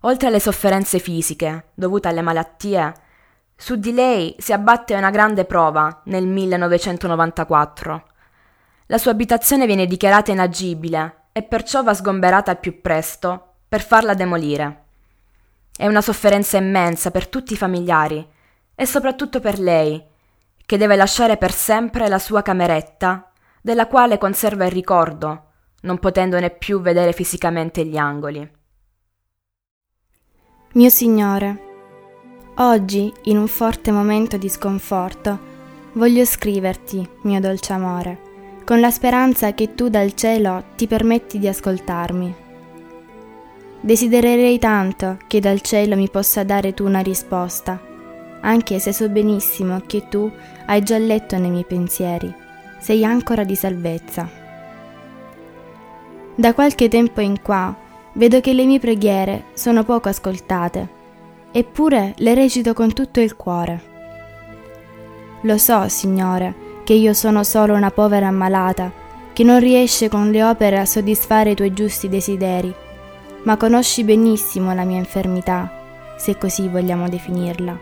Oltre alle sofferenze fisiche, dovute alle malattie, su di lei si abbatte una grande prova nel 1994. La sua abitazione viene dichiarata inagibile e perciò va sgomberata al più presto per farla demolire. È una sofferenza immensa per tutti i familiari e soprattutto per lei, che deve lasciare per sempre la sua cameretta, della quale conserva il ricordo, non potendone più vedere fisicamente gli angoli. Mio Signore, oggi, in un forte momento di sconforto, voglio scriverti, mio dolce amore, con la speranza che tu dal cielo ti permetti di ascoltarmi. Desidererei tanto che dal cielo mi possa dare tu una risposta, anche se so benissimo che tu hai già letto nei miei pensieri, sei ancora di salvezza. Da qualche tempo in qua vedo che le mie preghiere sono poco ascoltate, eppure le recito con tutto il cuore. Lo so, Signore, che io sono solo una povera ammalata, che non riesce con le opere a soddisfare i tuoi giusti desideri, ma conosci benissimo la mia infermità, se così vogliamo definirla.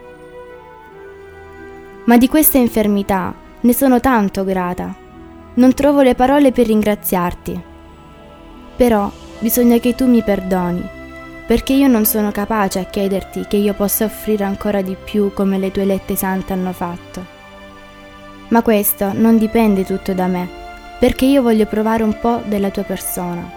Ma di questa infermità ne sono tanto grata, non trovo le parole per ringraziarti. Però bisogna che tu mi perdoni, perché io non sono capace a chiederti che io possa offrire ancora di più come le tue elette sante hanno fatto. Ma questo non dipende tutto da me, perché io voglio provare un po' della tua persona.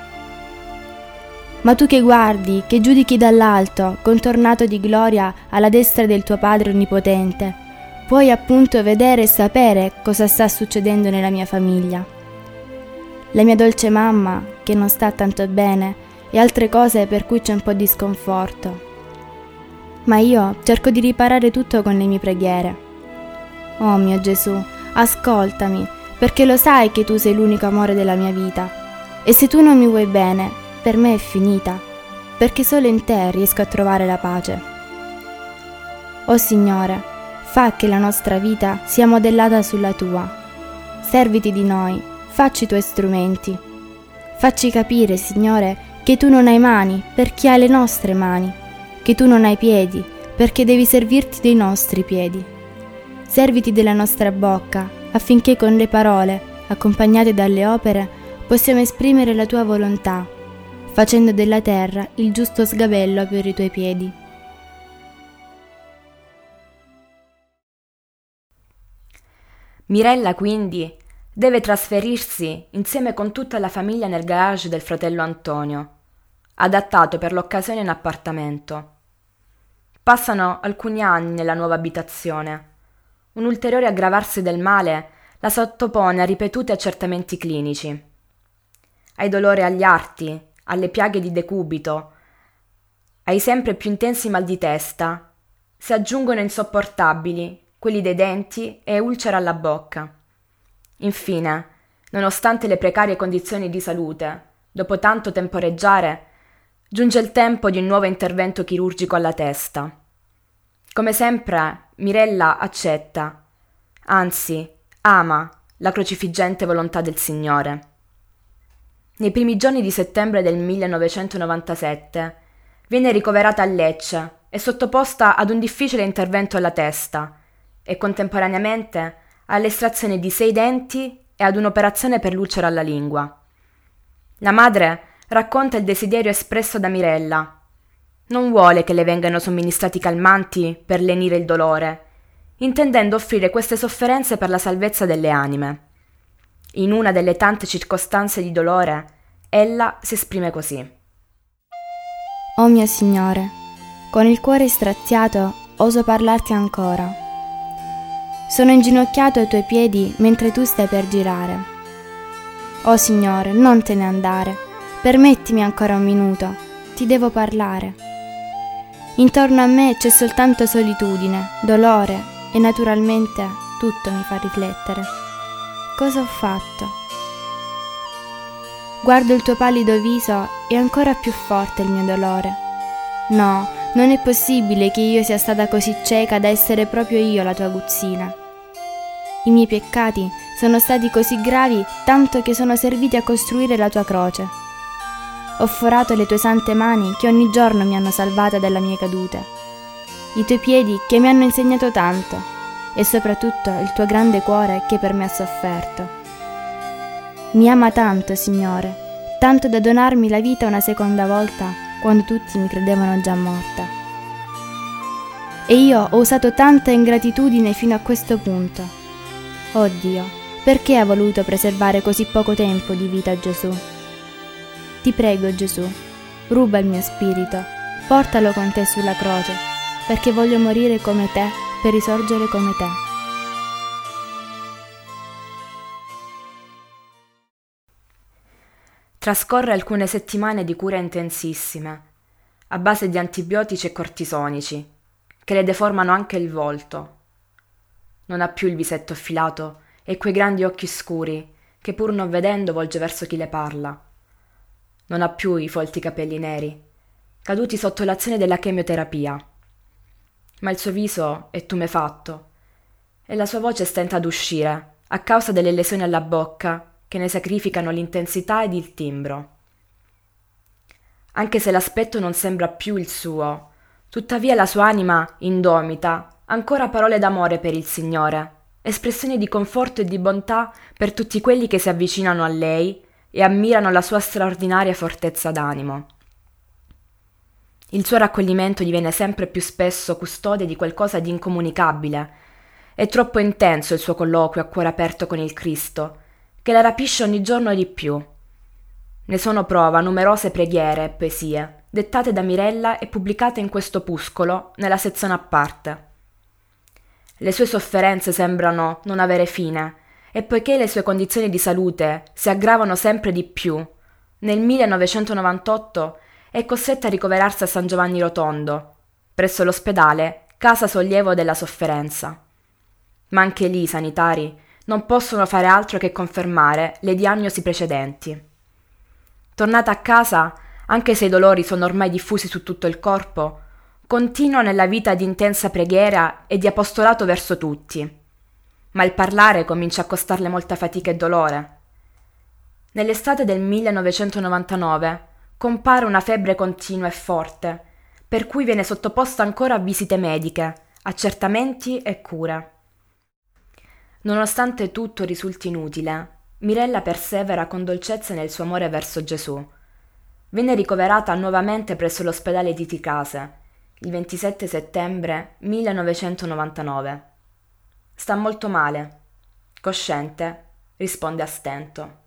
Ma tu che guardi, che giudichi dall'alto, contornato di gloria alla destra del tuo Padre Onnipotente, puoi appunto vedere e sapere cosa sta succedendo nella mia famiglia. La mia dolce mamma, che non sta tanto bene, e altre cose per cui c'è un po' di sconforto. Ma io cerco di riparare tutto con le mie preghiere. Oh mio Gesù, ascoltami, perché lo sai che tu sei l'unico amore della mia vita. E se tu non mi vuoi bene, per me è finita, perché solo in te riesco a trovare la pace. Oh Signore, fa che la nostra vita sia modellata sulla tua. Serviti di noi. Facci i tuoi strumenti. Facci capire, Signore, che tu non hai mani perché hai le nostre mani, che tu non hai piedi perché devi servirti dei nostri piedi. Serviti della nostra bocca affinché con le parole, accompagnate dalle opere, possiamo esprimere la tua volontà, facendo della terra il giusto sgabello per i tuoi piedi. Mirella, quindi, deve trasferirsi insieme con tutta la famiglia nel garage del fratello Antonio, adattato per l'occasione in appartamento. Passano alcuni anni nella nuova abitazione. Un ulteriore aggravarsi del male la sottopone a ripetuti accertamenti clinici. Ai dolori agli arti, alle piaghe di decubito, ai sempre più intensi mal di testa, si aggiungono insopportabili quelli dei denti e ulcera alla bocca. Infine, nonostante le precarie condizioni di salute, dopo tanto temporeggiare, giunge il tempo di un nuovo intervento chirurgico alla testa. Come sempre, Mirella accetta, anzi, ama la crocifiggente volontà del Signore. Nei primi giorni di settembre del 1997 viene ricoverata a Lecce e sottoposta ad un difficile intervento alla testa e contemporaneamente all'estrazione di 6 denti e ad un'operazione per l'ulcera alla lingua. La madre racconta il desiderio espresso da Mirella. Non vuole che le vengano somministrati calmanti per lenire il dolore, intendendo offrire queste sofferenze per la salvezza delle anime. In una delle tante circostanze di dolore, ella si esprime così. Oh mio Signore, con il cuore straziato oso parlarti ancora. Sono inginocchiato ai tuoi piedi mentre tu stai per girare. Oh Signore, non te ne andare, permettimi ancora un minuto, ti devo parlare. Intorno a me c'è soltanto solitudine, dolore e naturalmente tutto mi fa riflettere. Cosa ho fatto? Guardo il tuo pallido viso e ancora più forte il mio dolore. No, non è possibile che io sia stata così cieca da essere proprio io la tua aguzzina. I miei peccati sono stati così gravi tanto che sono serviti a costruire la tua croce. ho forato le tue sante mani che ogni giorno mi hanno salvata dalle mie cadute, i tuoi piedi che mi hanno insegnato tanto e soprattutto il tuo grande cuore che per me ha sofferto. Mi ama tanto, Signore, tanto da donarmi la vita una seconda volta quando tutti mi credevano già morta. E io ho usato tanta ingratitudine fino a questo punto. Oh Dio, perché ha voluto preservare così poco tempo di vita a Gesù? Ti prego, Gesù, ruba il mio spirito, portalo con te sulla croce, perché voglio morire come te per risorgere come te. Trascorre alcune settimane di cure intensissime, a base di antibiotici e cortisonici, che le deformano anche il volto. Non ha più il visetto affilato e quei grandi occhi scuri che pur non vedendo volge verso chi le parla. Non ha più i folti capelli neri, caduti sotto l'azione della chemioterapia. Ma il suo viso è tumefatto e la sua voce stenta ad uscire a causa delle lesioni alla bocca che ne sacrificano l'intensità ed il timbro. Anche se l'aspetto non sembra più il suo, tuttavia la sua anima indomita ha ancora parole d'amore per il Signore, espressioni di conforto e di bontà per tutti quelli che si avvicinano a lei e ammirano la sua straordinaria fortezza d'animo. Il suo raccoglimento diviene sempre più spesso custode di qualcosa di incomunicabile. È troppo intenso il suo colloquio a cuore aperto con il Cristo, che la rapisce ogni giorno di più. Ne sono prova numerose preghiere e poesie, dettate da Mirella e pubblicate in questo opuscolo nella sezione a parte. Le sue sofferenze sembrano non avere fine, e poiché le sue condizioni di salute si aggravano sempre di più, nel 1998 è costretta a ricoverarsi a San Giovanni Rotondo, presso l'ospedale Casa Sollievo della Sofferenza. Ma anche lì i sanitari non possono fare altro che confermare le diagnosi precedenti. Tornata a casa, anche se i dolori sono ormai diffusi su tutto il corpo, continua nella vita di intensa preghiera e di apostolato verso tutti. Ma il parlare comincia a costarle molta fatica e dolore. Nell'estate del 1999 compare una febbre continua e forte, per cui viene sottoposta ancora a visite mediche, accertamenti e cure. Nonostante tutto risulti inutile, Mirella persevera con dolcezza nel suo amore verso Gesù. Viene ricoverata nuovamente presso l'ospedale di Ticase, il 27 settembre 1999. Sta molto male. Cosciente, risponde a stento.